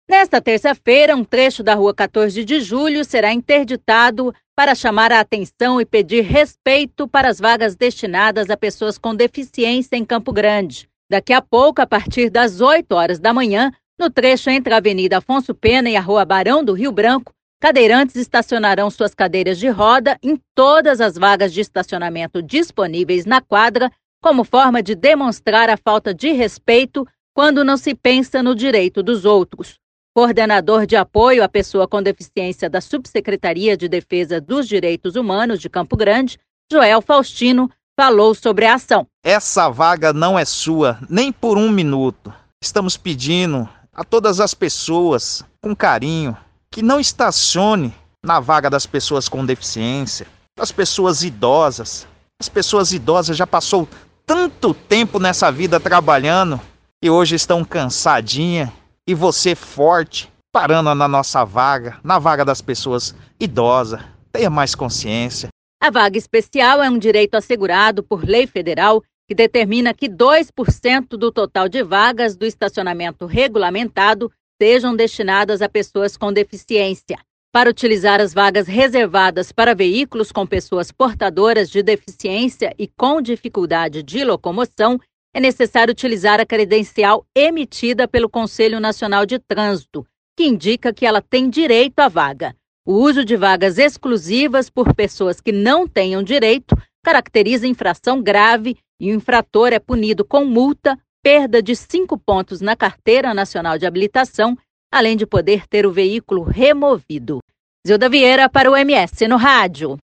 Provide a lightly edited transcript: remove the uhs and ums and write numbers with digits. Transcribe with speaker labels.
Speaker 1: Nesta terça-feira, um trecho da Rua 14 de Julho será interditado para chamar a atenção e pedir respeito para as vagas destinadas a pessoas com deficiência em Campo Grande. Daqui a pouco, a partir das 8 horas da manhã, no trecho entre a Avenida Afonso Pena e a Rua Barão do Rio Branco, cadeirantes estacionarão suas cadeiras de roda em todas as vagas de estacionamento disponíveis na quadra, como forma de demonstrar a falta de respeito quando não se pensa no direito dos outros. Coordenador de apoio à pessoa com deficiência da Subsecretaria de Defesa dos Direitos Humanos de Campo Grande, Joel Faustino, falou sobre a ação.
Speaker 2: Essa vaga não é sua, nem por um minuto. Estamos pedindo a todas as pessoas, com carinho, que não estacione na vaga das pessoas com deficiência, das pessoas idosas. As pessoas idosas já passou tanto tempo nessa vida trabalhando e hoje estão cansadinhas. E você forte, parando na nossa vaga, na vaga das pessoas idosas. Tenha mais consciência.
Speaker 1: A vaga especial é um direito assegurado por lei federal que determina que 2% do total de vagas do estacionamento regulamentado sejam destinadas a pessoas com deficiência. Para utilizar as vagas reservadas para veículos com pessoas portadoras de deficiência e com dificuldade de locomoção, é necessário utilizar a credencial emitida pelo Conselho Nacional de Trânsito, que indica que ela tem direito à vaga. O uso de vagas exclusivas por pessoas que não tenham direito caracteriza infração grave e o infrator é punido com multa, perda de 5 pontos na Carteira Nacional de Habilitação, além de poder ter o veículo removido. Zilda Vieira para o MS no Rádio.